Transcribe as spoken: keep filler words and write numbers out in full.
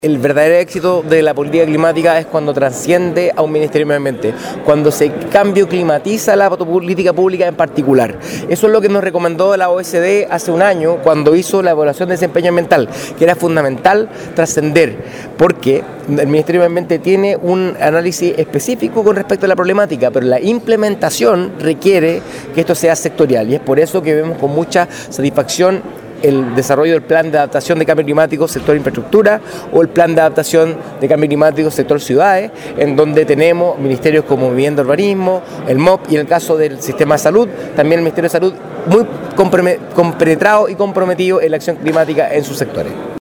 El verdadero éxito de la política climática es cuando trasciende a un Ministerio de Medio Ambiente, cuando se cambio climatiza la política pública en particular. Eso es lo que nos recomendó la O E C D hace un año cuando hizo la evaluación de desempeño ambiental, que era fundamental trascender, porque el Ministerio de Medio Ambiente tiene un análisis específico con respecto a la problemática, pero la implementación requiere que esto sea sectorial, y es por eso que vemos con mucha satisfacción el desarrollo del plan de adaptación de cambio climático sector infraestructura o el plan de adaptación de cambio climático sector ciudades, en donde tenemos ministerios como Vivienda y Urbanismo, el M O P y en el caso del sistema de salud, también el Ministerio de Salud muy compenetrado y comprometido en la acción climática en sus sectores.